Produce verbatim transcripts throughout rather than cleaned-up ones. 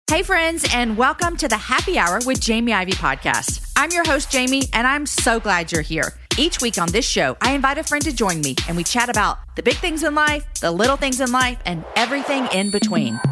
Hey friends, and welcome to the Happy Hour with Jamie Ivey podcast. I'm your host, Jamie, and I'm so glad you're here. Each week on this show, I invite a friend to join me, and we chat about the big things in life, the little things in life, and everything in between.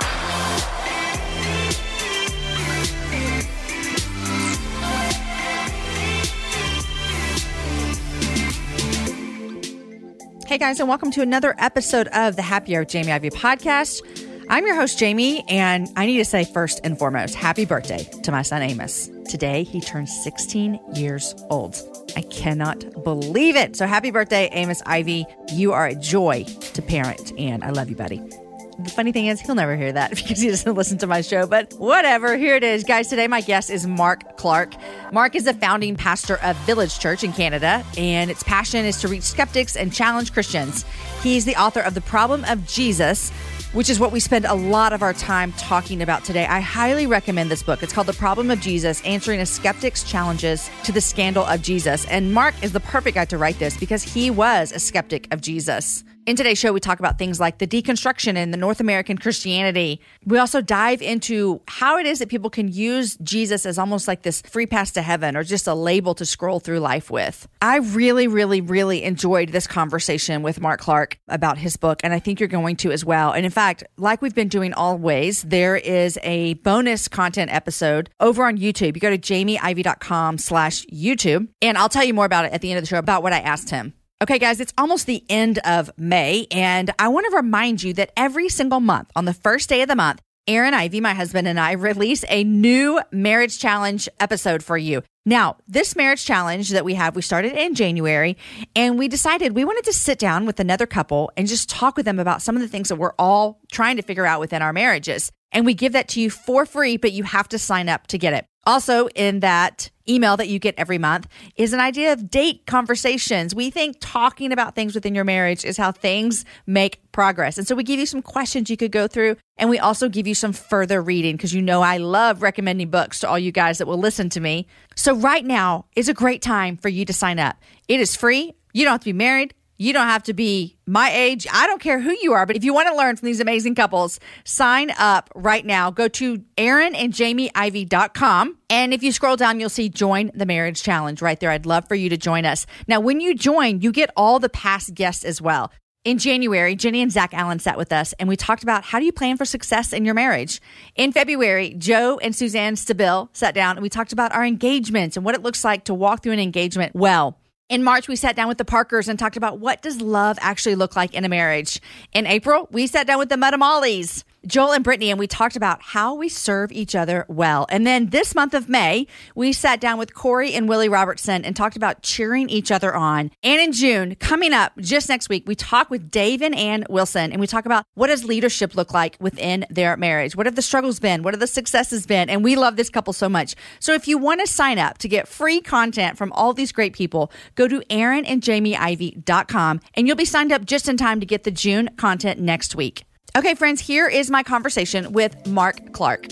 Hey guys, and welcome to another episode of the Happy Hour with Jamie Ivey podcast. I'm your host, Jamie, and I need to say first and foremost, happy birthday to my son, Amos. Today, he turns sixteen years old. I cannot believe it. So happy birthday, Amos Ivey. You are a joy to parent, and I love you, buddy. The funny thing is, he'll never hear that because he doesn't listen to my show, but whatever. Here it is. Guys, today my guest is Mark Clark. Mark is the founding pastor of Village Church in Canada, and its passion is to reach skeptics and challenge Christians. He's the author of The Problem of Jesus, which is what we spend a lot of our time talking about today. I highly recommend this book. It's called The Problem of Jesus, Answering a Skeptic's Challenges to the Scandal of Jesus. And Mark is the perfect guy to write this because he was a skeptic of Jesus. In today's show, we talk about things like the deconstruction in the North American Christianity. We also dive into how it is that people can use Jesus as almost like this free pass to heaven or just a label to scroll through life with. I really, really, really enjoyed this conversation with Mark Clark about his book, and I think you're going to as well. And in fact, like we've been doing always, there is a bonus content episode over on YouTube. You go to jamieivey.com slash YouTube, and I'll tell you more about it at the end of the show about what I asked him. Okay, guys, it's almost the end of May, and I want to remind you that every single month, on the first day of the month, Aaron Ivey, my husband, and I release a new marriage challenge episode for you. Now, this marriage challenge that we have, we started in January, and we decided we wanted to sit down with another couple and just talk with them about some of the things that we're all trying to figure out within our marriages. And we give that to you for free, but you have to sign up to get it. Also, in that email that you get every month is an idea of date conversations. We think talking about things within your marriage is how things make progress. And so we give you some questions you could go through, and we also give you some further reading because you know I love recommending books to all you guys that will listen to me. So right now is a great time for you to sign up. It is free. You don't have to be married. You don't have to be my age. I don't care who you are, but if you want to learn from these amazing couples, sign up right now. Go to aaron and jamie ivey dot com. And if you scroll down, you'll see Join the Marriage Challenge right there. I'd love for you to join us. Now, when you join, you get all the past guests as well. In January, Jenny and Zach Allen sat with us, and we talked about how do you plan for success in your marriage. In February, Joe and Suzanne Stabile sat down, and we talked about our engagements and what it looks like to walk through an engagement well. In March, we sat down with the Parkers and talked about what does love actually look like in a marriage. In April, we sat down with the Muddamalis, Joel and Brittany, and we talked about how we serve each other well. And then this month of May, we sat down with Corey and Willie Robertson and talked about cheering each other on. And in June, coming up just next week, we talk with Dave and Ann Wilson, and we talk about what does leadership look like within their marriage? What have the struggles been? What have the successes been? And we love this couple so much. So if you want to sign up to get free content from all these great people, go to aaron and jamie ivey dot com, and you'll be signed up just in time to get the June content next week. Okay, friends, here is my conversation with Mark Clark.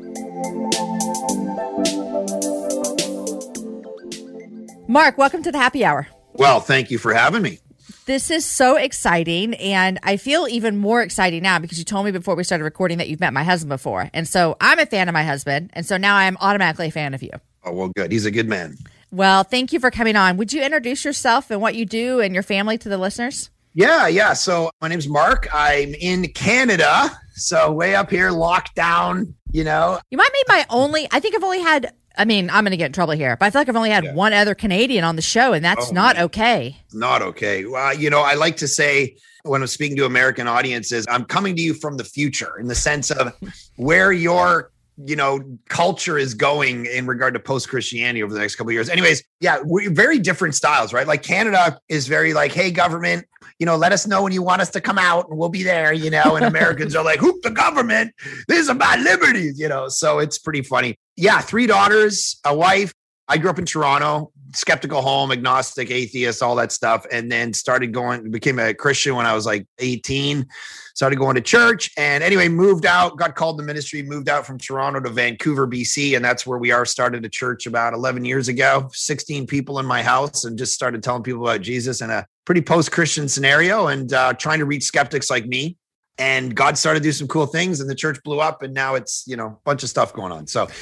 Mark, welcome to the Happy Hour. Well, thank you for having me. This is so exciting, and I feel even more exciting now because you told me before we started recording that you've met my husband before. And so I'm a fan of my husband, and so now I'm automatically a fan of you. Oh, well, good. He's a good man. Well, thank you for coming on. Would you introduce yourself and what you do and your family to the listeners? Yeah, yeah. So my name's Mark. I'm in Canada, so way up here, locked down, you know. You might be my only, I think I've only had, I mean, I'm going to get in trouble here, but I feel like I've only had yeah. one other Canadian on the show, and that's oh, not man. okay. Not okay. Well, you know, I like to say when I'm speaking to American audiences, I'm coming to you from the future in the sense of where your you know, culture is going in regard to post-Christianity over the next couple of years. Anyways, yeah, we're very different styles, right? Like Canada is very like, hey, government, you know, let us know when you want us to come out and we'll be there, you know, and Americans are like, whoop the government, this is about liberties, you know, so it's pretty funny. Yeah, three daughters, a wife. I grew up in Toronto, skeptical home, agnostic, atheist, all that stuff. And then started going, became a Christian when I was like eighteen, started going to church. And anyway, moved out, got called to ministry, moved out from Toronto to Vancouver, B C. And that's where we are, started a church about eleven years ago, sixteen people in my house, and just started telling people about Jesus in a pretty post-Christian scenario and uh, trying to reach skeptics like me. and God started to do some cool things and the church blew up and now it's, you know, a bunch of stuff going on. So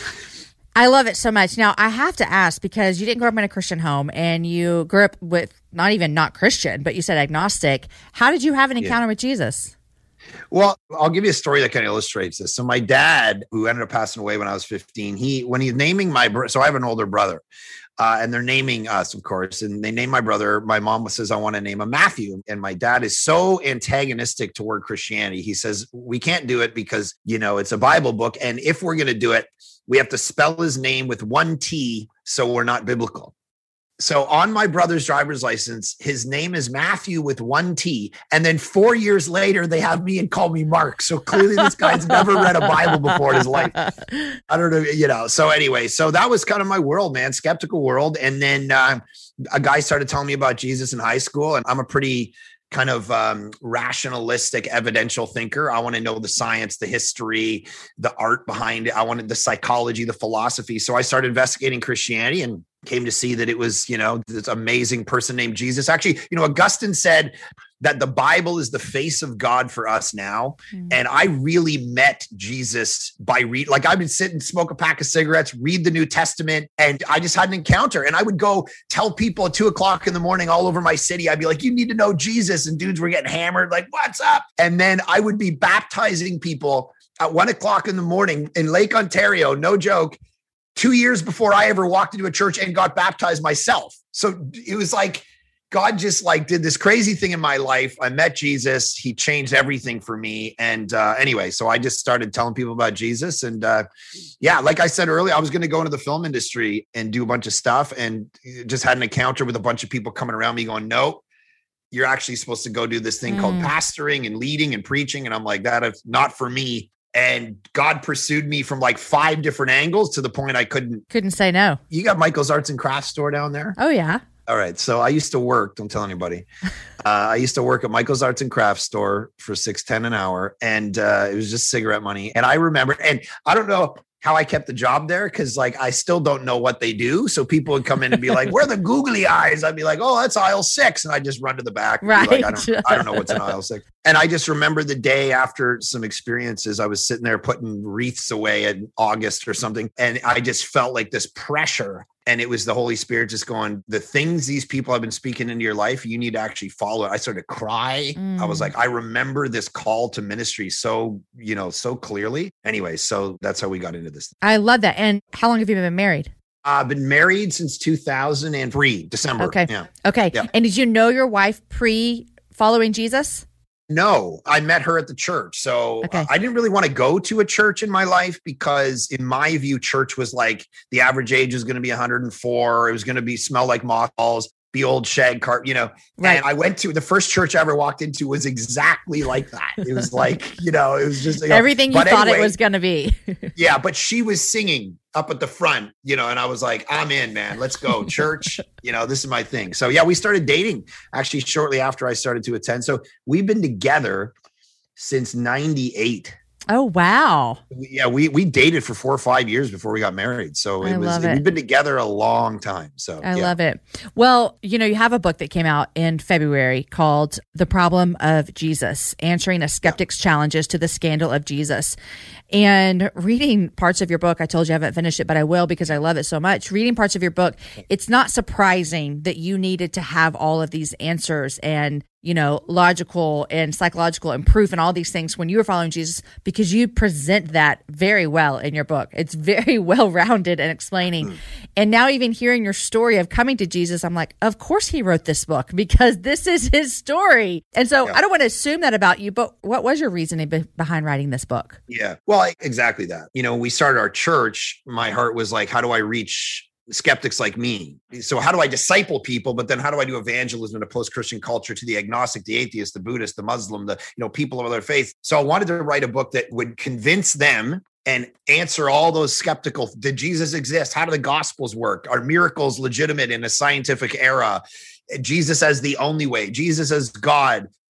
I love it so much. Now, I have to ask, because you didn't grow up in a Christian home and you grew up with not even not Christian, but you said agnostic. How did you have an encounter yeah. with Jesus? Well, I'll give you a story that kind of illustrates this. So my dad, who ended up passing away when I was fifteen, he, when he's naming my, bro- so I have an older brother uh, and they're naming us, of course, and they name my brother. My mom says, I want to name him Matthew. And my dad is so antagonistic toward Christianity. He says, we can't do it because, you know, it's a Bible book. And if we're going to do it, we have to spell his name with one T. So we're not biblical. So on my brother's driver's license, his name is Matthew with one T. And then four years later, they have me and call me Mark. So clearly this guy's never read a Bible before in his life. I don't know, you know. So anyway, so that was kind of my world, man, skeptical world. And then uh, a guy started telling me about Jesus in high school. And I'm a pretty kind of um, rationalistic, evidential thinker. I want to know the science, the history, the art behind it. I wanted the psychology, the philosophy. So I started investigating Christianity and came to see that it was, you know, this amazing person named Jesus. Actually, you know, Augustine said that the Bible is the face of God for us now. Mm. And I really met Jesus by read, like I would sit and smoke a pack of cigarettes, read the New Testament, and I just had an encounter. And I would go tell people at two o'clock in the morning all over my city, I'd be like, you need to know Jesus. And dudes were getting hammered, like, what's up? And then I would be baptizing people at one o'clock in the morning in Lake Ontario, no joke, two years before I ever walked into a church and got baptized myself. So it was like, God just like did this crazy thing in my life. I met Jesus. He changed everything for me. And uh, anyway, so I just started telling people about Jesus. And uh, yeah, like I said earlier, I was going to go into the film industry and do a bunch of stuff and just had an encounter with a bunch of people coming around me going, no, you're actually supposed to go do this thing mm. called pastoring and leading and preaching. And I'm like, that is not for me. And God pursued me from like five different angles to the point I couldn't. Couldn't say no. You got Michael's Arts and Crafts store down there? Oh, yeah. All right. So I used to work, don't tell anybody. Uh, I used to work at Michael's Arts and Crafts store for six ten an hour. And uh, it was just cigarette money. And I remember, and I don't know how I kept the job there because like I still don't know what they do. So people would come in and be like, where are the googly eyes? I'd be like, oh, that's aisle six. And I just run to the back. Right. Like, I, don't, I don't know what's in aisle six. And I just remember the day after some experiences, I was sitting there putting wreaths away in August or something. And I just felt like this pressure. And it was the Holy Spirit just going, the things these people have been speaking into your life, you need to actually follow it. I started to cry. Mm. I was like, I remember this call to ministry so, you know, so clearly. Anyway, so that's how we got into this. I love that. And how long have you been married? I've been married since two thousand three, December. Okay. Yeah. Okay. Yeah. And did you know your wife pre following Jesus? No, I met her at the church. So okay. I didn't really want to go to a church in my life because in my view, church was like the average age was going to be one hundred four. It was going to be smell like mothballs, be old shag cart, you know, right. And I went to the first church I ever walked into was exactly like that. It was like, you know, it was just you know, everything you thought anyway, it was going to be. Yeah. But she was singing up at the front, you know, and I was like, I'm in, man, let's go church. You know, this is my thing. So yeah, we started dating actually shortly after I started to attend. So we've been together since ninety-eight. Oh, wow. Yeah, we we dated for four or five years before we got married. So it I was love it. We've been together a long time. So I yeah. love it. Well, you know, you have a book that came out in February called The Problem of Jesus, Answering a Skeptic's yeah. Challenges to the Scandal of Jesus. And reading parts of your book, I told you I haven't finished it, but I will because I love it so much. Reading parts of your book, it's not surprising that you needed to have all of these answers and, you know, logical and psychological and proof and all these things when you were following Jesus, because you present that very well in your book. It's very well rounded and explaining. Mm. And now even hearing your story of coming to Jesus, I'm like, of course he wrote this book because this is his story. And so yeah. I don't want to assume that about you, but what was your reasoning be- behind writing this book? Yeah, well, exactly that. You know, when we started our church, my heart was like, how do I reach skeptics like me? So how do I disciple people? But then how do I do evangelism in a post-Christian culture to the agnostic, the atheist, the Buddhist, the Muslim, the, you know, people of other faiths? So I wanted to write a book that would convince them and answer all those skeptical, did Jesus exist? How do the gospels work? Are miracles legitimate in a scientific era? Jesus as the only way, Jesus as God.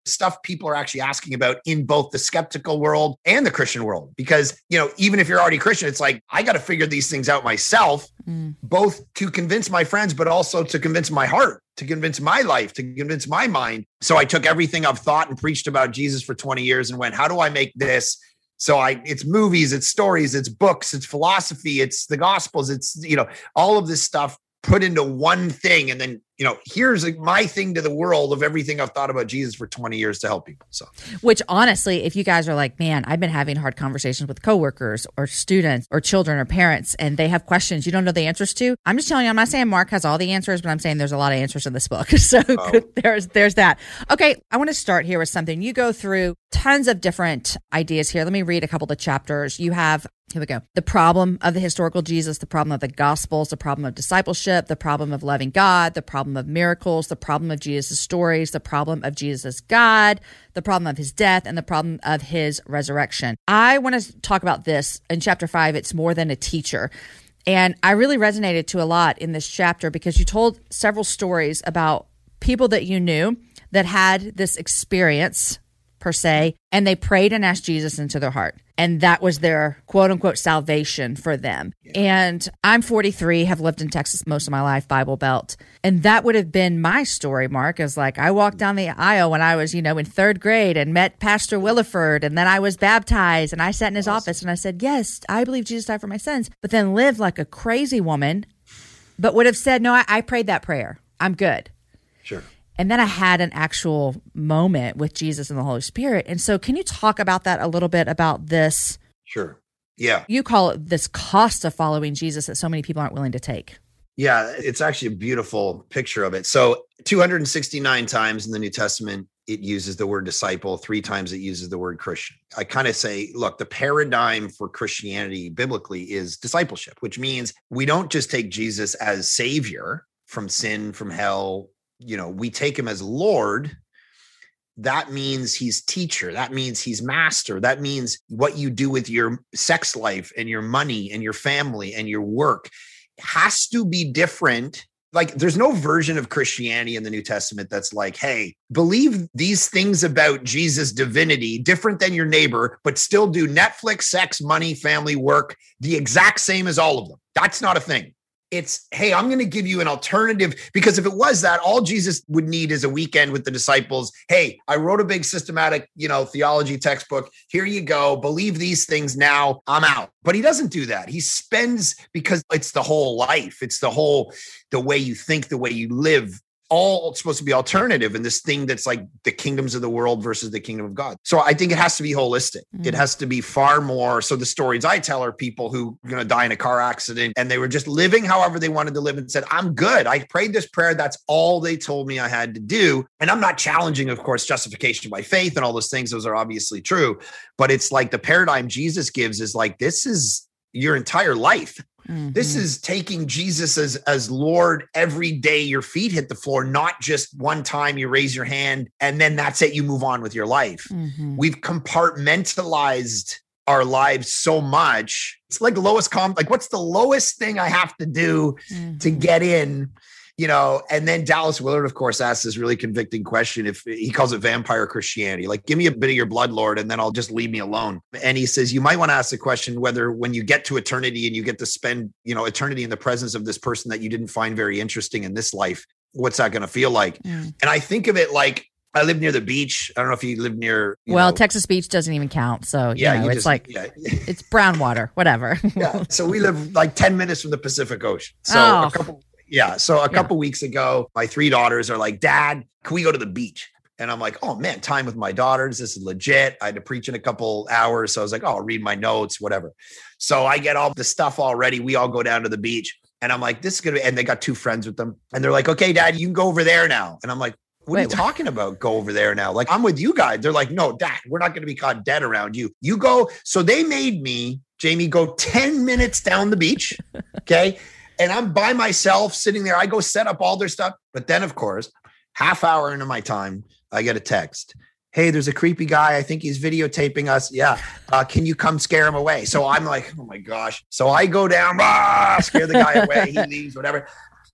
stuff people are actually asking about in both the skeptical world and the Christian world. Because, you know, even if you're already Christian, it's like, I got to figure these things out myself, mm. both to convince my friends, but also to convince my heart, to convince my life, to convince my mind. So I took everything I've thought and preached about Jesus for twenty years and went, how do I make this? So I, it's movies, it's stories, it's books, it's philosophy, it's the Gospels, it's, you know, all of this stuff put into one thing. And then, you know, here's my thing to the world of everything I've thought about Jesus for twenty years to help people. So, which honestly, if you guys are like, man, I've been having hard conversations with coworkers or students or children or parents, and they have questions you don't know the answers to. I'm just telling you, I'm not saying Mark has all the answers, but I'm saying there's a lot of answers in this book. So oh. there's, there's that. Okay. I want to start here with something. You go through tons of different ideas here. Let me read a couple of the chapters. You have, here we go. The problem of the historical Jesus, the problem of the Gospels, the problem of discipleship, the problem of loving God, the problem of miracles, the problem of Jesus' stories, the problem of Jesus' God, the problem of his death, and the problem of his resurrection. I want to talk about this in chapter five. It's more than a teacher. And I really resonated to a lot in this chapter because you told several stories about people that you knew that had this experience per se, and they prayed and asked Jesus into their heart. And that was their quote unquote salvation for them. Yeah. And I'm forty-three, have lived in Texas most of my life, Bible Belt. And that would have been my story, Mark, is like I walked down the aisle when I was, you know, in third grade and met Pastor Williford. And then I was baptized and I sat in his awesome. office and I said, yes, I believe Jesus died for my sins, but then lived like a crazy woman, but would have said, no, I, I prayed that prayer. I'm good. Sure. And then I had an actual moment with Jesus and the Holy Spirit. And so can you talk about that a little bit about this? Sure. Yeah. You call it this cost of following Jesus that so many people aren't willing to take. Yeah, it's actually a beautiful picture of it. So two hundred sixty-nine times in the New Testament, it uses the word disciple. Three times it uses the word Christian. I kind of say, look, the paradigm for Christianity biblically is discipleship, which means we don't just take Jesus as savior from sin, from hell. You know, we take him as Lord. That means he's teacher. That means he's master. That means what you do with your sex life and your money and your family and your work has to be different. Like there's no version of Christianity in the New Testament that's like, hey, believe these things about Jesus' divinity, different than your neighbor, but still do Netflix, sex, money, family, work, the exact same as all of them. That's not a thing. It's, hey, I'm going to give you an alternative, because if it was that, all Jesus would need is a weekend with the disciples. Hey, I wrote a big systematic, you know, theology textbook. Here you go. Believe these things now. I'm out. But he doesn't do that. He spends, because it's the whole life. It's the whole, the way you think, the way you live, all supposed to be alternative in this thing that's like the kingdoms of the world versus the kingdom of God. So I think it has to be holistic. Mm. It has to be far more. So the stories I tell are people who are going to die in a car accident and they were just living however they wanted to live and said, I'm good. I prayed this prayer. That's all they told me I had to do. And I'm not challenging, of course, justification by faith and all those things. Those are obviously true. But it's like the paradigm Jesus gives is like, this is your entire life. Mm-hmm. This is taking Jesus as, as Lord every day your feet hit the floor, not just one time you raise your hand and then that's it, you move on with your life. Mm-hmm. We've compartmentalized our lives so much. It's like lowest com, like what's the lowest thing I have to do mm-hmm. to get in? You know, and then Dallas Willard, of course, asks this really convicting question. If he calls it vampire Christianity, like, give me a bit of your blood, Lord, and then I'll just leave me alone. And he says, you might want to ask the question whether when you get to eternity and you get to spend, you know, eternity in the presence of this person that you didn't find very interesting in this life, what's that going to feel like? Mm. And I think of it like, I live near the beach. I don't know if you live near. You well, know, Texas Beach doesn't even count. So, yeah, you know, you it's just, like, yeah. It's brown water, whatever. Yeah. So we live like ten minutes from the Pacific Ocean. So oh. a couple. Yeah. So a couple yeah. weeks ago, my three daughters are like, Dad, can we go to the beach? And I'm like, oh man, time with my daughters. This is legit. I had to preach in a couple hours. So I was like, oh, I'll read my notes, whatever. So I get all the stuff all ready. We all go down to the beach and I'm like, this is going to be, and they got two friends with them. And they're like, okay, Dad, you can go over there now. And I'm like, what Wait, are you talking about? Go over there now. Like, I'm with you guys. They're like, no, Dad, we're not going to be caught dead around you. You go. So they made me, Jamie, go ten minutes down the beach. Okay. And I'm by myself sitting there. I go set up all their stuff. But then, of course, half hour into my time, I get a text. Hey, there's a creepy guy. I think he's videotaping us. Yeah. Uh, can you come scare him away? So I'm like, oh my gosh. So I go down, rah, scare the guy away. He leaves, whatever.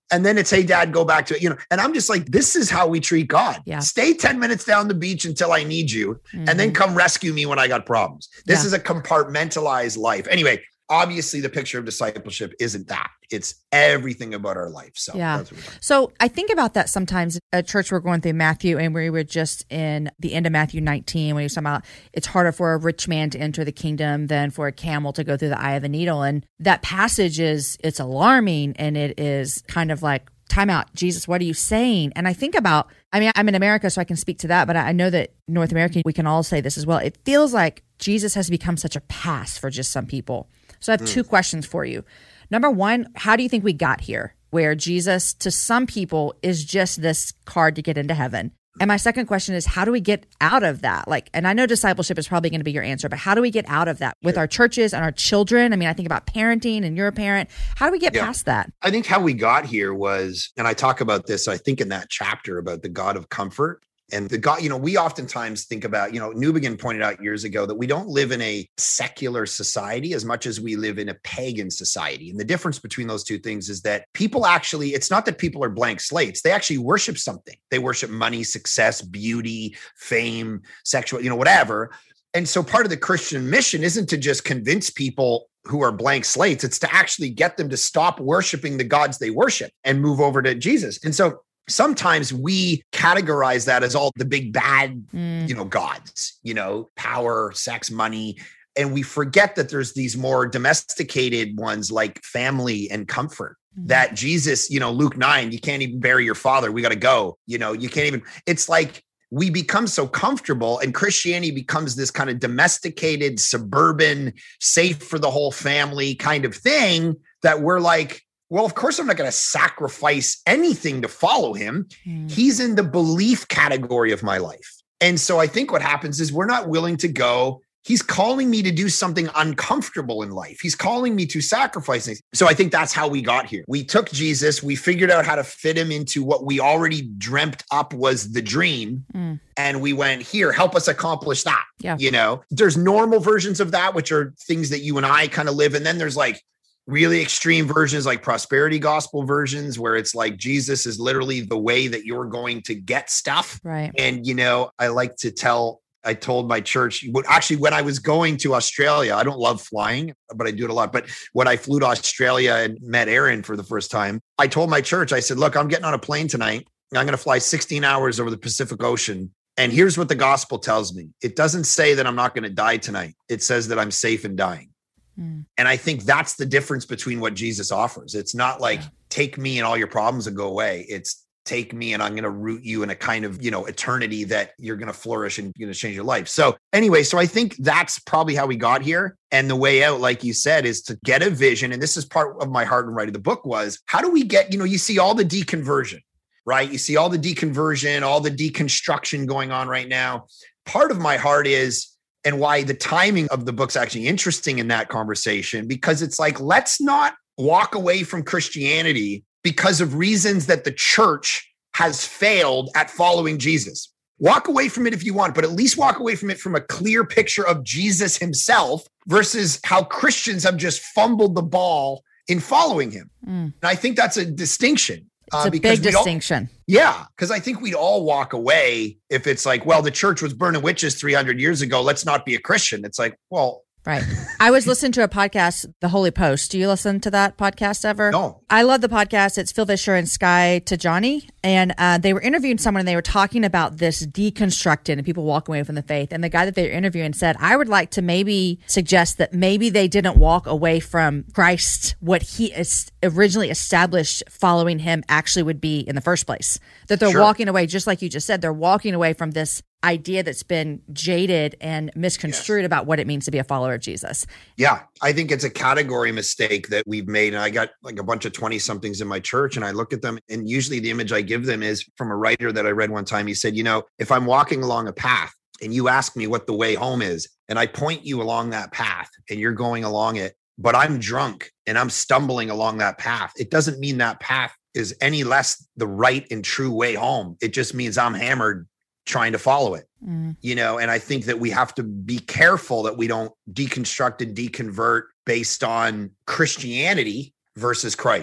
And then it's, hey, dad, go back to it, you know, and I'm just like, this is how we treat God. Yeah. Stay ten minutes down the beach until I need you, Mm-hmm. and then come rescue me when I got problems. This Yeah. is a compartmentalized life. Anyway, obviously the picture of discipleship isn't that. It's everything about our life. So Yeah. that's what we're doing. So I think about that sometimes at church. We're going through Matthew, and we were just in the end of Matthew nineteen when he was talking about it's harder for a rich man to enter the kingdom than for a camel to go through the eye of a needle. And that passage is, it's alarming, and it is kind of like, time out, Jesus, what are you saying? And I think about, I mean, I'm in America, so I can speak to that, but I know that North American, we can all say this as well. It feels like Jesus has become such a pass for just some people. So I have mm. two questions for you. Number one, how do you think we got here, where Jesus, to some people, is just this card to get into heaven? And my second question is, how do we get out of that? Like, and I know discipleship is probably going to be your answer, but how do we get out of that with Sure. our churches and our children? I mean, I think about parenting, and you're a parent. How do we get Yeah. past that? I think how we got here was, and I talk about this, I think in that chapter about the God of comfort. And the God, you know, we oftentimes think about, you know, Newbegin pointed out years ago that we don't live in a secular society as much as we live in a pagan society. And the difference between those two things is that people actually, it's not that people are blank slates. They actually worship something. They worship money, success, beauty, fame, sexual, you know, whatever. And so part of the Christian mission isn't to just convince people who are blank slates. It's to actually get them to stop worshiping the gods they worship and move over to Jesus. And so sometimes we categorize that as all the big bad, mm. you know, gods, you know, power, sex, money. And we forget that there's these more domesticated ones like family and comfort mm. that Jesus, you know, Luke nine, you can't even bury your father. We got to go, you know, you can't even, it's like we become so comfortable, and Christianity becomes this kind of domesticated, suburban, safe for the whole family kind of thing that we're like, well, of course, I'm not going to sacrifice anything to follow him. Mm. He's in the belief category of my life. And so I think what happens is we're not willing to go. He's calling me to do something uncomfortable in life. He's calling me to sacrifice things. So I think that's how we got here. We took Jesus, we figured out how to fit him into what we already dreamt up was the dream. Mm. And we went, here, help us accomplish that. Yeah. You know, there's normal versions of that, which are things that you and I kind of live. And then there's like really extreme versions, like prosperity gospel versions, where it's like Jesus is literally the way that you're going to get stuff. Right. And, you know, I like to tell, I told my church, actually, when I was going to Australia, I don't love flying, but I do it a lot. But when I flew to Australia and met Aaron for the first time, I told my church, I said, look, I'm getting on a plane tonight. I'm going to fly sixteen hours over the Pacific Ocean. And here's what the gospel tells me. It doesn't say that I'm not going to die tonight. It says that I'm safe in dying. And I think that's the difference between what Jesus offers. It's not like, yeah. take me and all your problems and go away. It's take me and I'm going to root you in a kind of, you know, eternity that you're going to flourish and you're going to change your life. So anyway, so I think that's probably how we got here. And the way out, like you said, is to get a vision. And this is part of my heart in writing the book was, how do we get, you know, you see all the deconversion, right? You see all the deconversion, all the deconstruction going on right now. Part of my heart is, and why the timing of the book's actually interesting in that conversation, because it's like, let's not walk away from Christianity because of reasons that the church has failed at following Jesus. Walk away from it if you want, but at least walk away from it from a clear picture of Jesus himself versus how Christians have just fumbled the ball in following him. Mm. And I think that's a distinction. It's a uh, big distinction. All, yeah, because I think we'd all walk away if it's like, well, the church was burning witches three hundred years ago. Let's not be a Christian. It's like, well. Right. I was listening to a podcast, The Holy Post. Do you listen to that podcast ever? No. I love the podcast. It's Phil Vischer and Sky Tajani. And uh, they were interviewing someone and they were talking about this deconstructing and people walking away from the faith. And the guy that they were interviewing said, I would like to maybe suggest that maybe they didn't walk away from Christ, what he is originally established following him actually would be in the first place. That they're Sure. walking away, just like you just said, they're walking away from this idea that's been jaded and misconstrued yes. about what it means to be a follower of Jesus. Yeah, I think it's a category mistake that we've made. And I got like a bunch of twenty somethings in my church and I look at them and usually the image I give them is from a writer that I read one time. He said, you know, if I'm walking along a path and you ask me what the way home is and I point you along that path and you're going along it, but I'm drunk and I'm stumbling along that path, it doesn't mean that path is any less the right and true way home. It just means I'm hammered trying to follow it, mm. you know, and I think that we have to be careful that we don't deconstruct and deconvert based on Christianity versus Christ.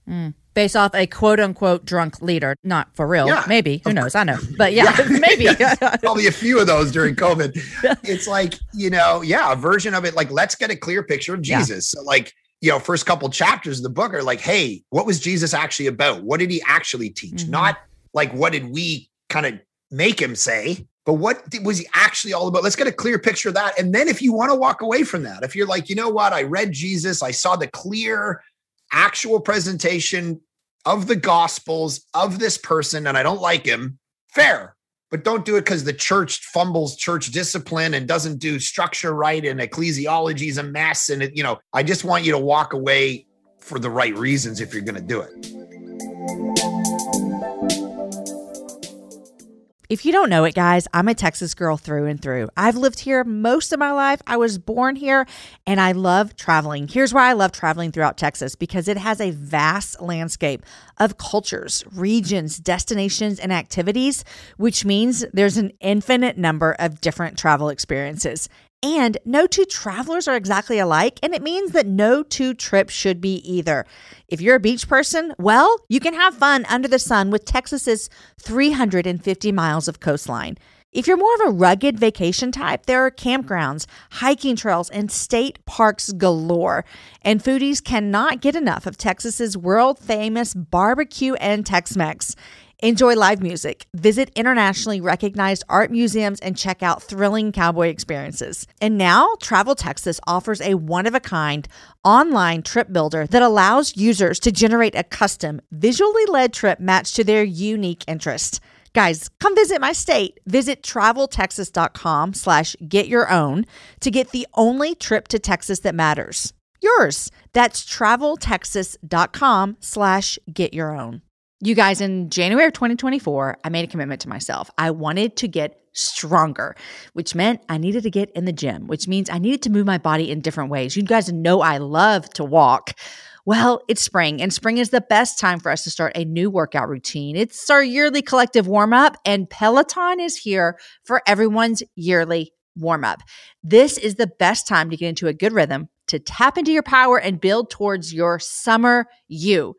Mm. Based off a quote unquote drunk leader. Not for real. Yeah. Maybe. Who knows? I know. But yeah, yeah. maybe. Yes. Probably a few of those during COVID. It's like, you know, yeah, a version of it. Like, let's get a clear picture of Jesus. Yeah. So like, you know, first couple chapters of the book are like, hey, what was Jesus actually about? What did he actually teach? Mm-hmm. Not like, what did we kind of make him say? But what was he actually all about? Let's get a clear picture of that. And then if you want to walk away from that, if you're like, you know what, I read Jesus, I saw the clear actual presentation of the gospels of this person, and I don't like him, fair. But don't do it because the church fumbles church discipline and doesn't do structure right, and ecclesiology is a mess. And, it, you know, I just want you to walk away for the right reasons if you're going to do it. If you don't know it, guys, I'm a Texas girl through and through. I've lived here most of my life. I was born here and I love traveling. Here's why I love traveling throughout Texas, because it has a vast landscape of cultures, regions, destinations, and activities, which means there's an infinite number of different travel experiences. And no two travelers are exactly alike, and it means that no two trips should be either. If you're a beach person, well, you can have fun under the sun with Texas's three hundred fifty miles of coastline. If you're more of a rugged vacation type, there are campgrounds, hiking trails, and state parks galore. And foodies cannot get enough of Texas's world-famous barbecue and Tex-Mex. Enjoy live music, visit internationally recognized art museums, and check out thrilling cowboy experiences. And now, Travel Texas offers a one-of-a-kind online trip builder that allows users to generate a custom, visually led trip matched to their unique interests. Guys, come visit my state. Visit traveltexas.com slash get your own to get the only trip to Texas that matters. Yours. That's traveltexas.com slash get your own. You guys, in January of twenty twenty-four, I made a commitment to myself. I wanted to get stronger, which meant I needed to get in the gym, which means I needed to move my body in different ways. You guys know I love to walk. Well, it's spring, and spring is the best time for us to start a new workout routine. It's our yearly collective warm-up, and Peloton is here for everyone's yearly warm-up. This is the best time to get into a good rhythm, to tap into your power and build towards your summer you.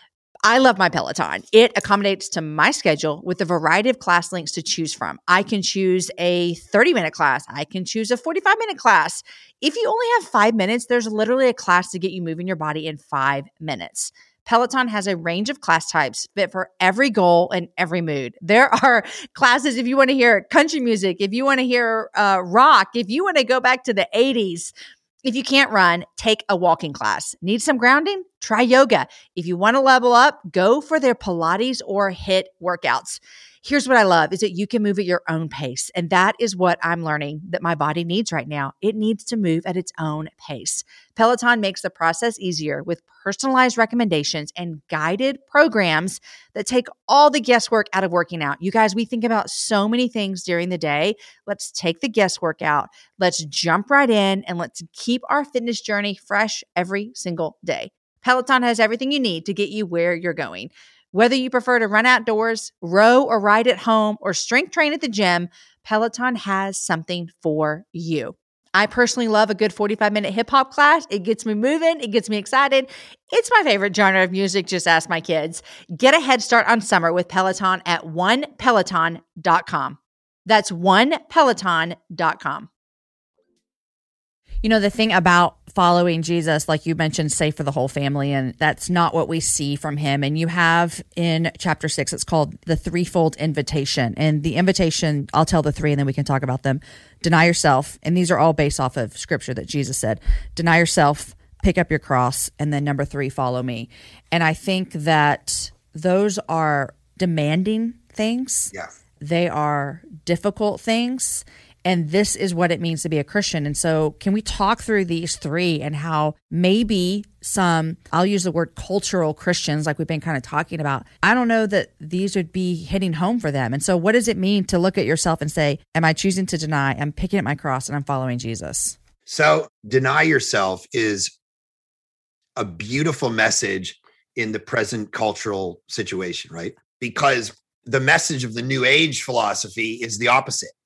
I love my Peloton. It accommodates to my schedule with a variety of class links to choose from. I can choose a thirty-minute class. I can choose a forty-five minute class. If you only have five minutes, there's literally a class to get you moving your body in five minutes. Peloton has a range of class types fit for every goal and every mood. There are classes if you want to hear country music, if you want to hear uh, rock, if you want to go back to the eighties. If you can't run, take a walking class. Need some grounding? Try yoga. If you want to level up, go for their Pilates or HIIT workouts. Here's what I love is that you can move at your own pace. And that is what I'm learning that my body needs right now. It needs to move at its own pace. Peloton makes the process easier with personalized recommendations and guided programs that take all the guesswork out of working out. You guys, we think about so many things during the day. Let's take the guesswork out. Let's jump right in and let's keep our fitness journey fresh every single day. Peloton has everything you need to get you where you're going. Whether you prefer to run outdoors, row or ride at home, or strength train at the gym, Peloton has something for you. I personally love a good forty-five minute hip hop class. It gets me moving. It gets me excited. It's my favorite genre of music. Just ask my kids. Get a head start on summer with Peloton at one peloton dot com. That's one peloton dot com. You know, the thing about following Jesus, like you mentioned, safe for the whole family, and that's not what we see from him. And you have in chapter six, it's called the threefold invitation. And the invitation, I'll tell the three and then we can talk about them. Deny yourself. And these are all based off of scripture that Jesus said. Deny yourself, pick up your cross, and then number three, follow me. And I think that those are demanding things. Yeah. They are difficult things. And this is what it means to be a Christian. And so can we talk through these three and how maybe some, I'll use the word cultural Christians, like we've been kind of talking about, I don't know that these would be hitting home for them. And so what does it mean to look at yourself and say, am I choosing to deny? I'm picking up my cross and I'm following Jesus. So deny yourself is a beautiful message in the present cultural situation, right? Because the message of the New Age philosophy is the opposite.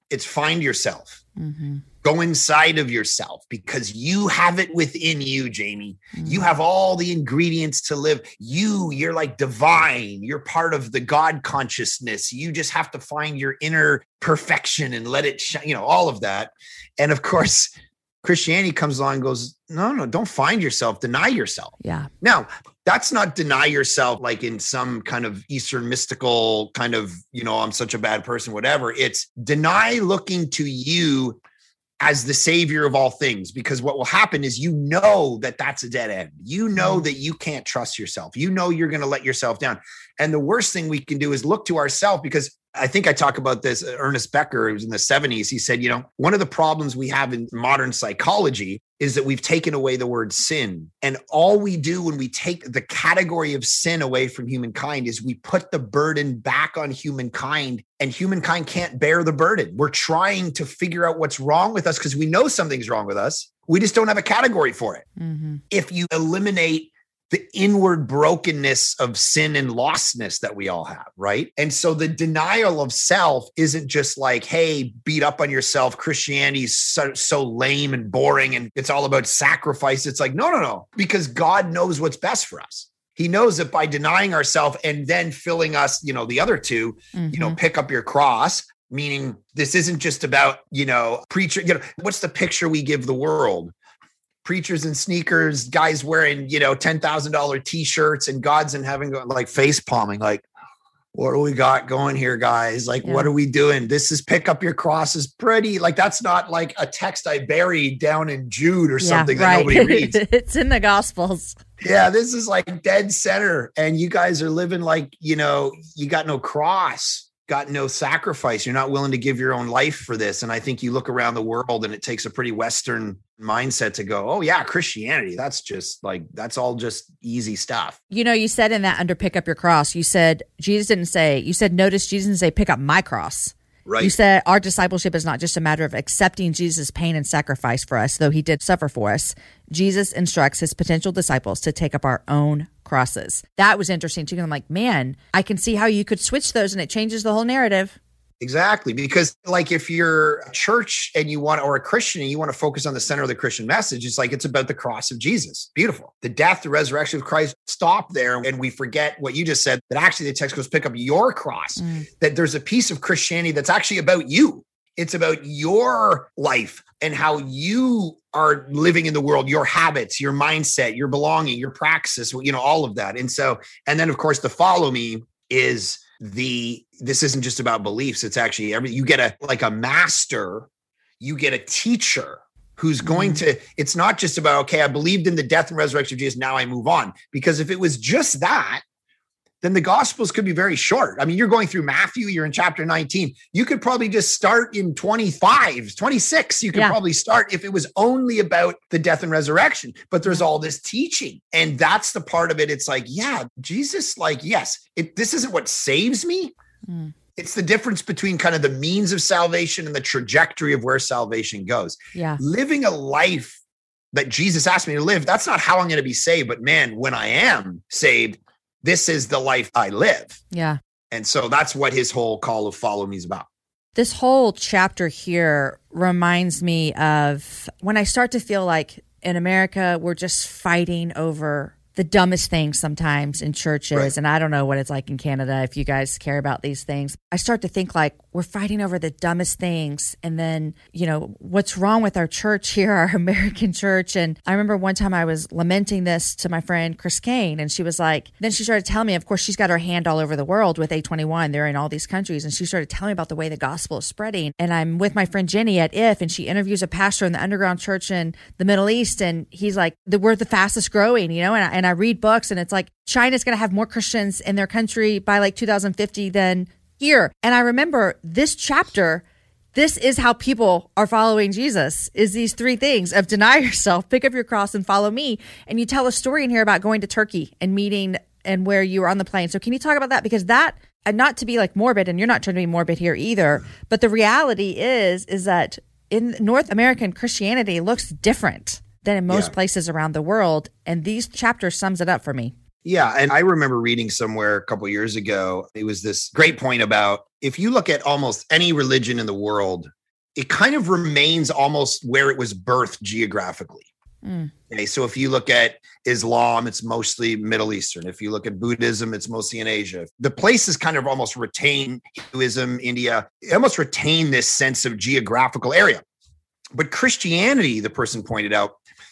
It's find yourself. Mm-hmm. Go inside of yourself because you have it within you, Jamie. Mm-hmm. You have all the ingredients to live. You, you're like divine. You're part of the God consciousness. You just have to find your inner perfection and let it shine, you know, all of that. And of course, Christianity comes along and goes, no, no, don't find yourself, deny yourself. Yeah. Now, that's not deny yourself like in some kind of Eastern mystical kind of, you know, I'm such a bad person, whatever. It's deny looking to you as the savior of all things, because what will happen is, you know, that that's a dead end. You know that you can't trust yourself. You know, you're going to let yourself down. And the worst thing we can do is look to ourselves, because I think I talk about this, Ernest Becker, who was in the seventies. He said, you know, one of the problems we have in modern psychology is that we've taken away the word sin. And all we do when we take the category of sin away from humankind is we put the burden back on humankind, and humankind can't bear the burden. We're trying to figure out what's wrong with us because we know something's wrong with us. We just don't have a category for it. Mm-hmm. If you eliminate the inward brokenness of sin and lostness that we all have, right? And so the denial of self isn't just like, hey, beat up on yourself. Christianity is so, so lame and boring and it's all about sacrifice. It's like, no, no, no, because God knows what's best for us. He knows that by denying ourselves and then filling us, you know, the other two, mm-hmm. you know, pick up your cross, meaning this isn't just about, you know, preacher, you know, what's the picture we give the world? Preachers in sneakers, guys wearing, you know, ten thousand dollars t-shirts, and God's in heaven going like face palming, like, what do we got going here, guys? Like, yeah. What are we doing? This is pick up your cross is pretty. Like, that's not like a text I buried down in Jude or something yeah, right. that nobody reads. It's in the Gospels. Yeah, this is like dead center. And you guys are living like, you know, you got no cross. Got no sacrifice. You're not willing to give your own life for this. And I think you look around the world and it takes a pretty Western mindset to go, oh yeah, Christianity, that's just like, that's all just easy stuff. You know, you said in that under pick up your cross, you said, Jesus didn't say, you said, notice Jesus didn't say, pick up my cross. Right. You said our discipleship is not just a matter of accepting Jesus' pain and sacrifice for us, though he did suffer for us. Jesus instructs his potential disciples to take up our own crosses. That was interesting too. I'm like, man, I can see how you could switch those and it changes the whole narrative. Exactly. Because like if you're a church and you want, or a Christian and you want to focus on the center of the Christian message, it's like, it's about the cross of Jesus. Beautiful. The death, the resurrection of Christ, stop there. And we forget what you just said, that actually the text goes, pick up your cross, mm. that there's a piece of Christianity that's actually about you. It's about your life and how you are living in the world, your habits, your mindset, your belonging, your praxis, you know, all of that. And so, and then of course the follow me is the, this isn't just about beliefs. It's actually every, you get a, like a master, you get a teacher who's going mm. to, it's not just about, okay, I believed in the death and resurrection of Jesus. Now I move on. Because if it was just that, then the Gospels could be very short. I mean, you're going through Matthew, you're in chapter nineteen. You could probably just start in twenty-five, twenty-six. You could yeah. probably start if it was only about the death and resurrection, but there's all this teaching. And that's the part of it. It's like, yeah, Jesus, like, yes, it, this isn't what saves me. Mm. It's the difference between kind of the means of salvation and the trajectory of where salvation goes. Yeah. Living a life that Jesus asked me to live, that's not how I'm going to be saved. But man, when I am saved, this is the life I live. Yeah. And so that's what his whole call of follow me is about. This whole chapter here reminds me of when I start to feel like in America, we're just fighting over the dumbest things sometimes in churches. Right. And I don't know what it's like in Canada if you guys care about these things. I start to think like we're fighting over the dumbest things. And then, you know, what's wrong with our church here, our American church? And I remember one time I was lamenting this to my friend Chris Kane, and she was like, then she started telling me, of course, she's got her hand all over the world with A twenty-one. They're in all these countries. And she started telling me about the way the gospel is spreading. And I'm with my friend Jenny at I F, and she interviews a pastor in the underground church in the Middle East. And he's like, we're the fastest growing, you know, and I, and I read books and it's like China's going to have more Christians in their country by like two thousand fifty than here. And I remember this chapter, this is how people are following Jesus, is these three things of deny yourself, pick up your cross and follow me. And you tell a story in here about going to Turkey and meeting and where you were on the plane. So can you talk about that? Because that, and not to be like morbid, and you're not trying to be morbid here either, but the reality is, is that in North American Christianity looks different than in most yeah. places around the world. And these chapters sums it up for me. Yeah. And I remember reading somewhere a couple of years ago, it was this great point about if you look at almost any religion in the world, it kind of remains almost where it was birthed geographically. Mm. Okay, so if you look at Islam, it's mostly Middle Eastern. If you look at Buddhism, it's mostly in Asia. The places kind of almost retain Hinduism, India, almost retain this sense of geographical area. But Christianity, the person pointed out,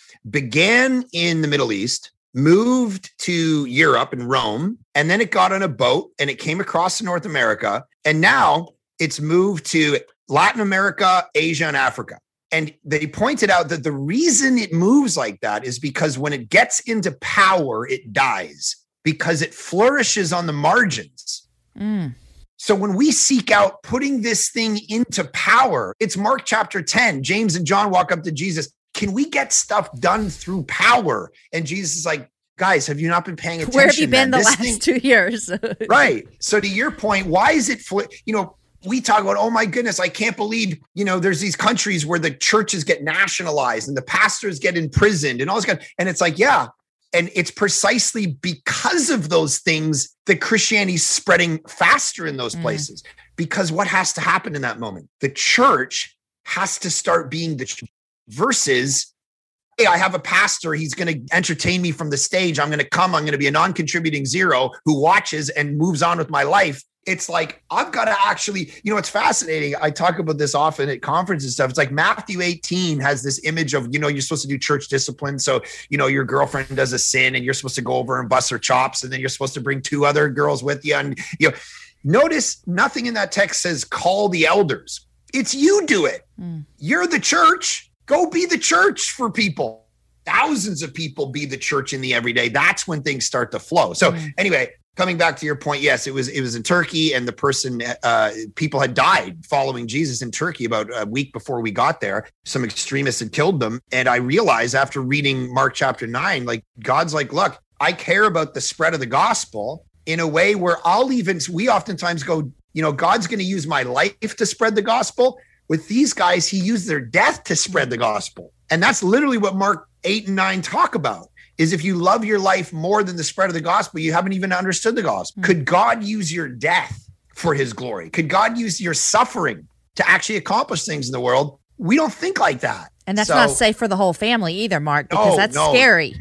began in the Middle East, moved to Europe and Rome, and then it got on a boat and it came across to North America. And now it's moved to Latin America, Asia, and Africa. And they pointed out that the reason it moves like that is because when it gets into power, it dies because it flourishes on the margins. Mm. So when we seek out putting this thing into power, it's Mark chapter ten. James and John walk up to Jesus. Can we get stuff done through power? And Jesus is like, guys, have you not been paying attention? Where have you been man? the This last thing- two years? Right. So to your point, why is it, fl- you know, we talk about, oh my goodness, I can't believe, you know, there's these countries where the churches get nationalized and the pastors get imprisoned and all this kind of, and it's like, yeah. And it's precisely because of those things that Christianity is spreading faster in those places. Mm. Because what has to happen in that moment? The church has to start being the church versus, hey, I have a pastor. He's going to entertain me from the stage. I'm going to come. I'm going to be a non-contributing zero who watches and moves on with my life. It's like, I've got to actually, you know, it's fascinating. I talk about this often at conferences and stuff. It's like Matthew eighteen has this image of, you know, you're supposed to do church discipline. So, you know, your girlfriend does a sin and you're supposed to go over and bust her chops. And then you're supposed to bring two other girls with you. And, you know, notice nothing in that text says call the elders. It's you do it. Mm. You're the church. Go be the church for people. Thousands of people be the church in the everyday. That's when things start to flow. So mm. anyway, coming back to your point, yes, it was it was in Turkey, and the person, uh, people had died following Jesus in Turkey about a week before we got there. Some extremists had killed them, and I realized after reading Mark chapter nine, like God's like, look, I care about the spread of the gospel in a way where I'll even. We oftentimes go, you know, God's going to use my life to spread the gospel. With these guys, He used their death to spread the gospel, and that's literally what Mark eight and nine talk about. Is if you love your life more than the spread of the gospel, you haven't even understood the gospel. Mm-hmm. Could God use your death for His glory? Could God use your suffering to actually accomplish things in the world? We don't think like that. And that's so, not safe for the whole family either, Mark, because no, that's no. scary.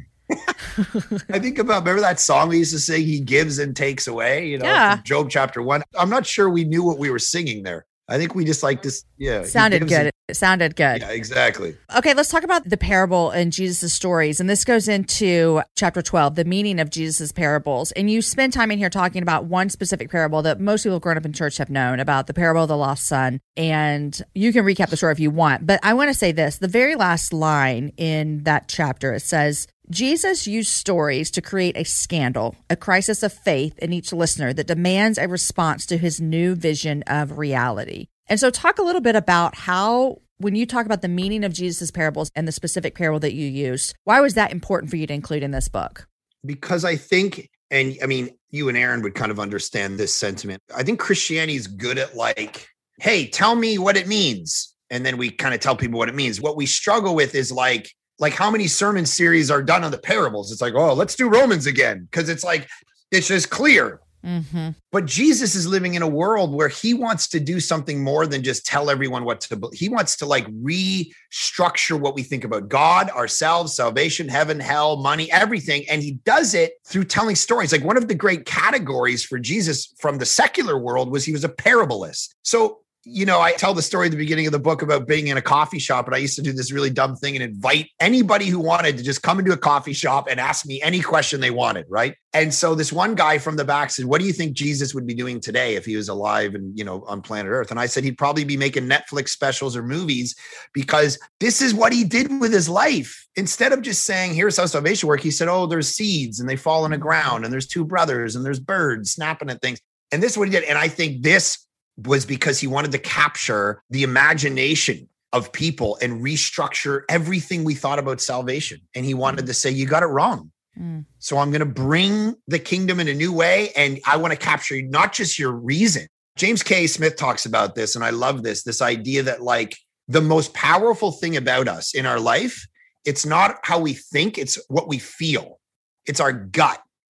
I think about, remember that song we used to sing, He gives and takes away, you know, yeah. from Job chapter one. I'm not sure we knew what we were singing there. I think we just like this. Yeah. Sounded good. And, it sounded good. Yeah, exactly. Okay, let's talk about the parable and Jesus' stories. And this goes into chapter twelve, the meaning of Jesus' parables. And you spend time in here talking about one specific parable that most people grown up in church have known about, the parable of the lost son. And you can recap the story if you want. But I want to say this, the very last line in that chapter, it says, Jesus used stories to create a scandal, a crisis of faith in each listener that demands a response to his new vision of reality. And so talk a little bit about how, when you talk about the meaning of Jesus' parables and the specific parable that you used, why was that important for you to include in this book? Because I think, and I mean, you and Aaron would kind of understand this sentiment. I think Christianity is good at like, hey, tell me what it means. And then we kind of tell people what it means. What we struggle with is like, like how many sermon series are done on the parables? It's like, oh, let's do Romans again. Because it's like, it's just clear. Mm-hmm. But Jesus is living in a world where He wants to do something more than just tell everyone what to believe. He wants to like restructure what we think about God, ourselves, salvation, heaven, hell, money, everything. And He does it through telling stories. Like one of the great categories for Jesus from the secular world was He was a parabolist. So, you know, I tell the story at the beginning of the book about being in a coffee shop, and I used to do this really dumb thing and invite anybody who wanted to just come into a coffee shop and ask me any question they wanted, right? And so this one guy from the back said, what do you think Jesus would be doing today if he was alive and, you know, on planet Earth? And I said, he'd probably be making Netflix specials or movies because this is what he did with his life. Instead of just saying, here's how salvation works, he said, oh, there's seeds and they fall in the ground and there's two brothers and there's birds snapping at things. And this is what he did. And I think this was because he wanted to capture the imagination of people and restructure everything we thought about salvation. And he wanted to say, you got it wrong. Mm. So I'm going to bring the kingdom in a new way. And I want to capture not just your reason. James K. Smith talks about this. And I love this, this idea that like the most powerful thing about us in our life, it's not how we think, it's what we feel. It's our gut.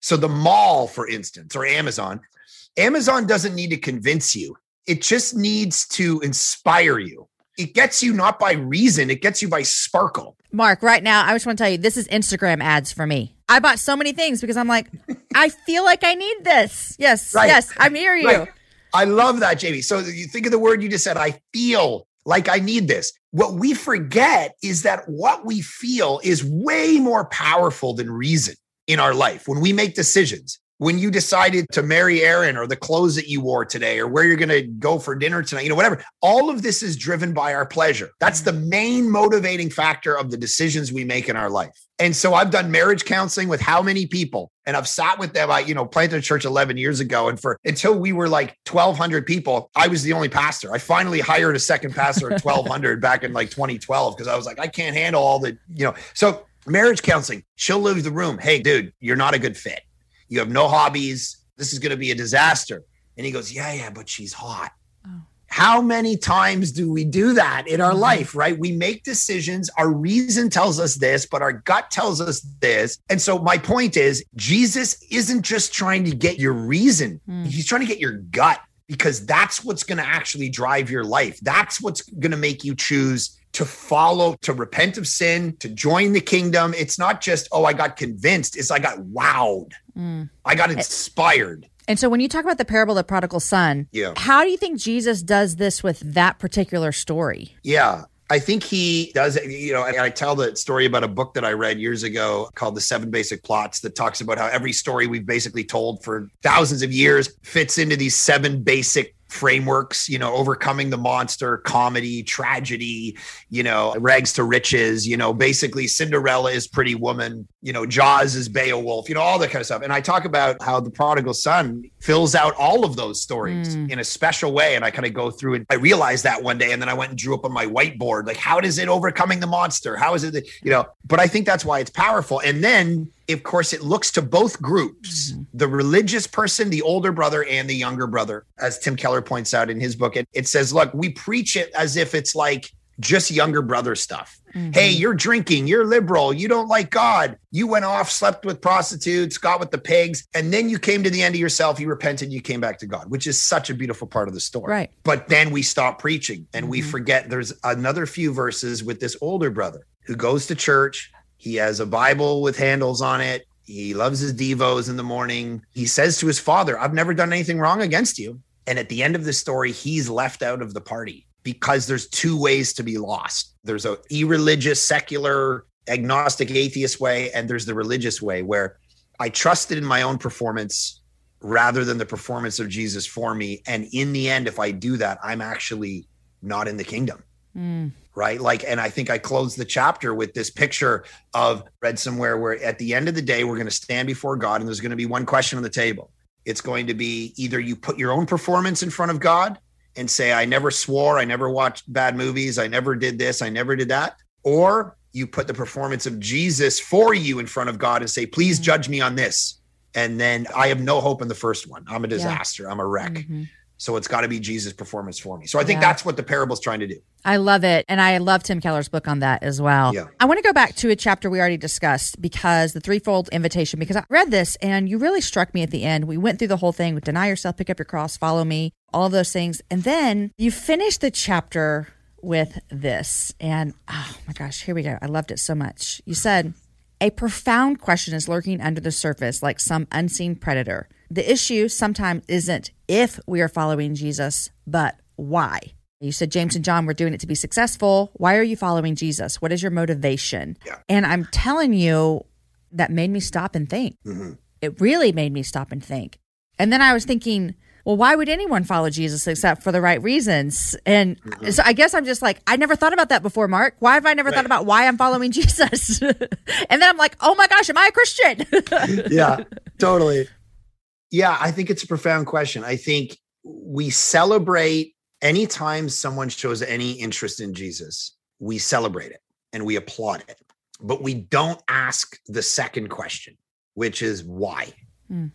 So the mall, for instance, or Amazon, Amazon doesn't need to convince you. It just needs to inspire you. It gets you not by reason, it gets you by sparkle. Mark, right now, I just want to tell you, this is Instagram ads for me. I bought so many things because I'm like, I feel like I need this. Yes, right. Yes, I'm hear you. Right. I love that, Jamie. So you think of the word you just said, I feel like I need this. What we forget is that what we feel is way more powerful than reason in our life. When we make decisions, when you decided to marry Aaron, or the clothes that you wore today, or where you're going to go for dinner tonight, you know, whatever, all of this is driven by our pleasure. That's the main motivating factor of the decisions we make in our life. And so I've done marriage counseling with how many people, and I've sat with them. I, you know, planted a church eleven years ago. And for until we were like twelve hundred people, I was the only pastor. I finally hired a second pastor at twelve hundred back in like twenty twelve, because I was like, I can't handle all the, you know, so marriage counseling, she'll leave the room. Hey, dude, you're not a good fit. You have no hobbies. This is going to be a disaster. And he goes, yeah, yeah, but she's hot. Oh. How many times do we do that in our mm-hmm. life, right? We make decisions. Our reason tells us this, but our gut tells us this. And so my point is, Jesus isn't just trying to get your reason. Mm. He's trying to get your gut, because that's what's going to actually drive your life. That's what's going to make you choose to follow, to repent of sin, to join the kingdom. It's not just, oh, I got convinced. It's I got wowed. Mm. I got inspired. And so when you talk about the parable of the prodigal son, yeah. how do you think Jesus does this with that particular story? Yeah, I think he does it. You know, I, I tell the story about a book that I read years ago called The Seven Basic Plots, that talks about how every story we've basically told for thousands of years fits into these seven basic frameworks, you know, overcoming the monster, comedy, tragedy, you know, rags to riches, you know, basically Cinderella is Pretty Woman, you know, Jaws is Beowulf, you know, all that kind of stuff. And I talk about how the prodigal son fills out all of those stories mm. in a special way. And I kind of go through it. I realized that one day, and then I went and drew up on my whiteboard, like, how does it overcoming the monster? How is it, that, you know, but I think that's why it's powerful. And then, of course, it looks to both groups, mm-hmm. the religious person, the older brother, and the younger brother, as Tim Keller points out in his book. It, it says, look, we preach it as if it's like just younger brother stuff. Mm-hmm. Hey, you're drinking, you're liberal, you don't like God. You went off, slept with prostitutes, got with the pigs, and then you came to the end of yourself, you repented, you came back to God, which is such a beautiful part of the story. Right. But then we stop preaching, and mm-hmm. we forget there's another few verses with this older brother who goes to church. He has a Bible with handles on it. He loves his devos in the morning. He says to his father, I've never done anything wrong against you. And at the end of the story, he's left out of the party, because there's two ways to be lost. There's a irreligious, secular, agnostic, atheist way, and there's the religious way, where I trusted in my own performance rather than the performance of Jesus for me. And in the end, if I do that, I'm actually not in the kingdom. Mm. Right. Like, and I think I closed the chapter with this picture of, read somewhere, where at the end of the day, we're going to stand before God, and there's going to be one question on the table. It's going to be either you put your own performance in front of God and say, I never swore, I never watched bad movies, I never did this, I never did that. Or you put the performance of Jesus for you in front of God and say, please judge me on this. And then I have no hope in the first one. I'm a disaster. Yeah. I'm a wreck. Mm-hmm. So it's got to be Jesus' performance for me. So I think yeah. that's what the parable's trying to do. I love it. And I love Tim Keller's book on that as well. Yeah. I want to go back to a chapter we already discussed, because the threefold invitation, because I read this and you really struck me at the end. We went through the whole thing with deny yourself, pick up your cross, follow me, all of those things. And then you finished the chapter with this. And oh my gosh, here we go. I loved it so much. You said, a profound question is lurking under the surface like some unseen predator. The issue sometimes isn't if we are following Jesus, but why. You said James and John were doing it to be successful. Why are you following Jesus? What is your motivation? Yeah. And I'm telling you, that made me stop and think. Mm-hmm. It really made me stop and think. And then I was thinking, well, why would anyone follow Jesus except for the right reasons? And mm-hmm. so I guess I'm just like, I never thought about that before, Mark. Why have I never right. thought about why I'm following Jesus? And then I'm like, oh my gosh, am I a Christian? Yeah, totally. Yeah, I think it's a profound question. I think we celebrate anytime someone shows any interest in Jesus, we celebrate it and we applaud it. But we don't ask the second question, which is why? Mm.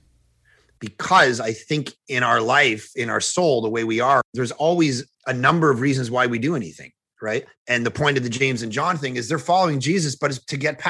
Because I think in our life, in our soul, the way we are, there's always a number of reasons why we do anything, right? And the point of the James and John thing is they're following Jesus, but it's to get power.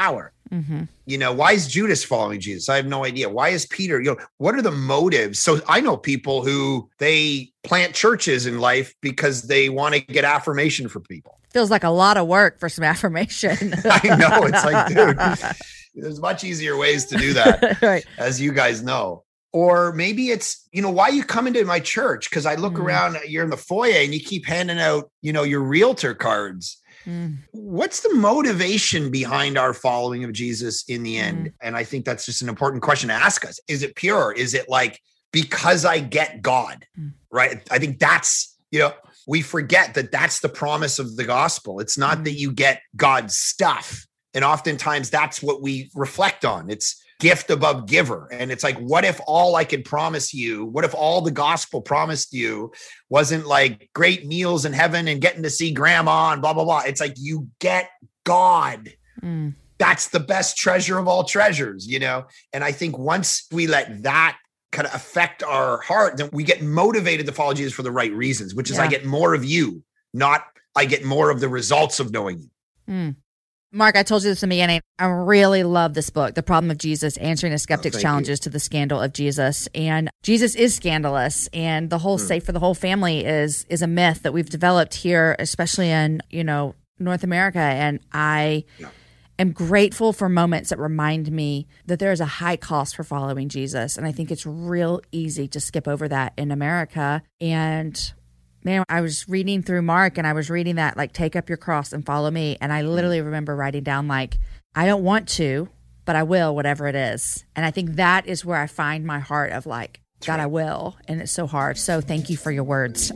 Mm-hmm. You know, why is Judas following Jesus? I have no idea. Why is Peter? You know, what are the motives? So I know people who they plant churches in life because they want to get affirmation from people. Feels like a lot of work for some affirmation. I know. It's like, dude, there's much easier ways to do that, right. as you guys know. Or maybe it's, you know, why you come into my church? Because I look mm. around, you're in the foyer and you keep handing out, you know, your realtor cards. Mm. What's the motivation behind our following of Jesus in the end? Mm. And I think that's just an important question to ask us. Is it pure? Is it like, because I get God, mm. right? I think that's, you know, we forget that that's the promise of the gospel. It's not mm. that you get God's stuff. And oftentimes that's what we reflect on. It's gift above giver. And it's like, what if all I could promise you, what if all the gospel promised you wasn't like great meals in heaven and getting to see grandma and blah, blah, blah. It's like, you get God. Mm. That's the best treasure of all treasures, you know? And I think once we let that kind of affect our heart, then we get motivated to follow Jesus for the right reasons, which is yeah. I get more of you, not I get more of the results of knowing you. Mm. Mark, I told you this in the beginning. I really love this book, The Problem of Jesus, Answering a Skeptic's oh, Challenges you. to the Scandal of Jesus. And Jesus is scandalous, and the whole mm. safe for the whole family is is a myth that we've developed here, especially in, you know, North America. And I yeah. am grateful for moments that remind me that there is a high cost for following Jesus. And I think it's real easy to skip over that in America. And man, I was reading through Mark and I was reading that, like, take up your cross and follow me. And I literally remember writing down, like, I don't want to, but I will, whatever it is. And I think that is where I find my heart of like, God, I will. And it's so hard. So thank you for your words.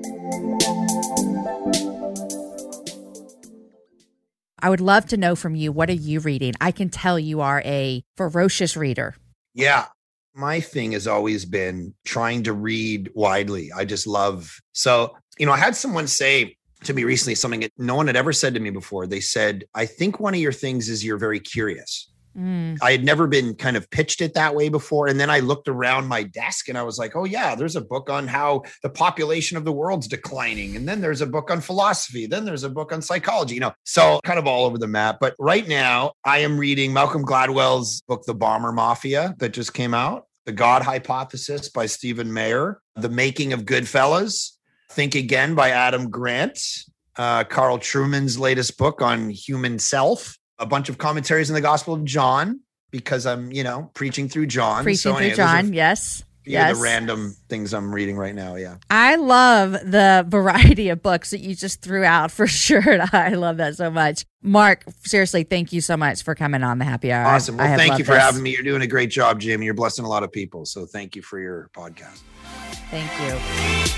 I would love to know from you, what are you reading? I can tell you are a ferocious reader. Yeah. My thing has always been trying to read widely. I just love, so, you know, I had someone say to me recently something that no one had ever said to me before. They said, I think one of your things is you're very curious. Mm. I had never been kind of pitched it that way before. And then I looked around my desk and I was like, oh yeah, there's a book on how the population of the world's declining. And then there's a book on philosophy. Then there's a book on psychology, you know, so kind of all over the map. But right now I am reading Malcolm Gladwell's book, The Bomber Mafia, that just came out. The God Hypothesis by Stephen Mayer. The Making of Goodfellas. Think Again by Adam Grant. Uh, Carl Trueman's latest book on human self. A bunch of commentaries in the Gospel of John, because I'm, you know, preaching through John. Preaching so, through anyway, John, yes. Yeah, yes. The random things I'm reading right now, yeah. I love the variety of books that you just threw out, for sure. I love that so much. Mark, seriously, thank you so much for coming on the Happy Hour. Awesome. Well, thank you for this. having me. You're doing a great job, Jamie. You're blessing a lot of people. So thank you for your podcast. Thank you.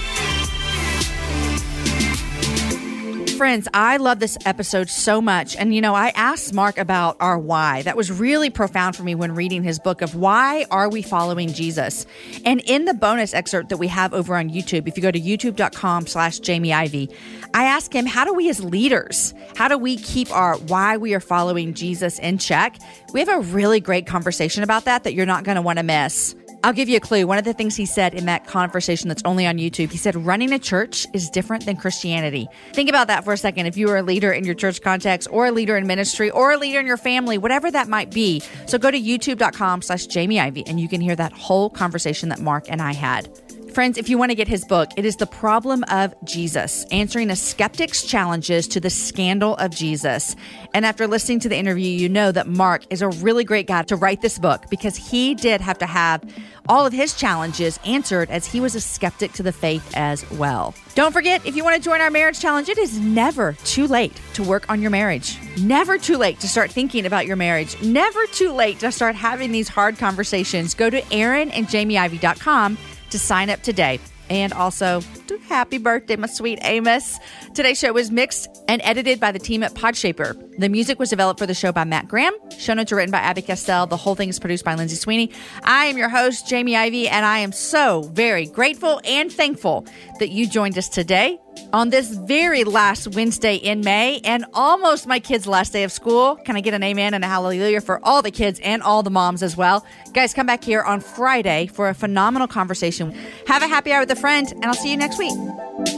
Friends, I love this episode so much. And, you know, I asked Mark about our why. That was really profound for me when reading his book of why are we following Jesus? And in the bonus excerpt that we have over on YouTube, if you go to youtube.com slash Jamie Ivey, I asked him, how do we as leaders, how do we keep our why we are following Jesus in check? We have a really great conversation about that that you're not going to want to miss. I'll give you a clue. One of the things he said in that conversation that's only on YouTube, he said, running a church is different than Christianity. Think about that for a second. If you are a leader in your church context or a leader in ministry or a leader in your family, whatever that might be. So go to youtube.com slash Jamie Ivey and you can hear that whole conversation that Mark and I had. Friends, if you want to get his book, it is The Problem of Jesus, Answering a Skeptic's Challenges to the Scandal of Jesus. And after listening to the interview, you know that Mark is a really great guy to write this book because he did have to have all of his challenges answered as he was a skeptic to the faith as well. Don't forget, if you want to join our marriage challenge, it is never too late to work on your marriage. Never too late to start thinking about your marriage. Never too late to start having these hard conversations. Go to aaron and jamie ivey dot com to sign up today. And also, happy birthday, my sweet Amos. Today's show was mixed and edited by the team at Podshaper. The music was developed for the show by Matt Graham. Show notes are written by Abby Castell. The whole thing is produced by Lindsay Sweeney. I am your host, Jamie Ivey, and I am so very grateful and thankful that you joined us today on this very last Wednesday in May and almost my kids' last day of school. Can I get an amen and a hallelujah for all the kids and all the moms as well? Guys, come back here on Friday for a phenomenal conversation. Have a happy hour with a friend, and I'll see you next week.